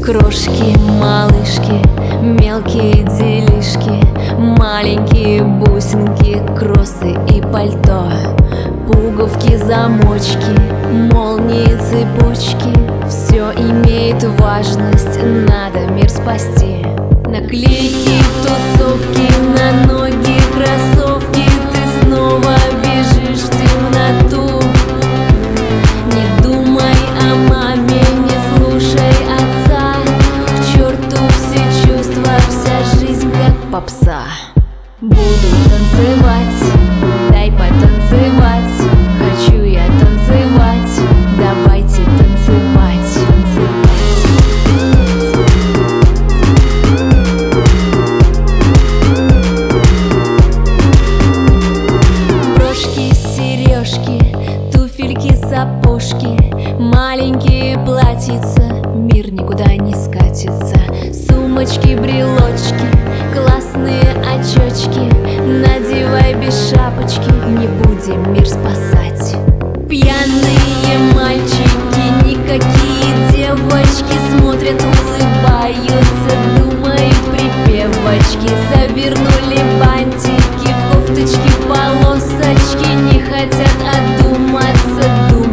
Крошки, малышки, мелкие делишки, маленькие бусинки, кроссы и пальто, пуговки, замочки, молнии, цепочки. Все имеет важность, надо мир спасти. Наклейки, тусовки, на ноги кроссовки, ты снова бежишь в темноту. Не думай о маме, не слушай отца, к черту все чувства, вся жизнь как попса. Буду танцевать, дай потанцевать, хочу я танцевать, давайте танцевать, Брошки, сережки, туфельки, сапожки, маленькие платьица, мир никуда не скатится. Сумочки, брелочки, классные очечки, надевай без шапочки, не будем мир спасать. Пьяные мальчики, никакие девочки, смотрят, улыбаются, думают припевочки. Завернули бантики в кофточки, полосочки, не хотят одуматься,